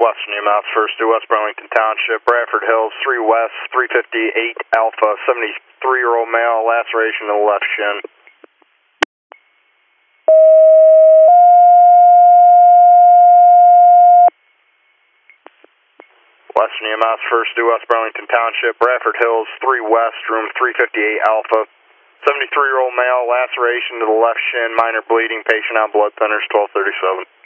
Western EMS, first to West Burlington Township, Bradford Hills, 3 West, 358 Alpha, 73-year-old male, laceration to the left shin. Western EMS, first to West Burlington Township, Bradford Hills, 3 West, room 358 Alpha, 73-year-old male, laceration to the left shin, minor bleeding, patient on blood thinners, 1237.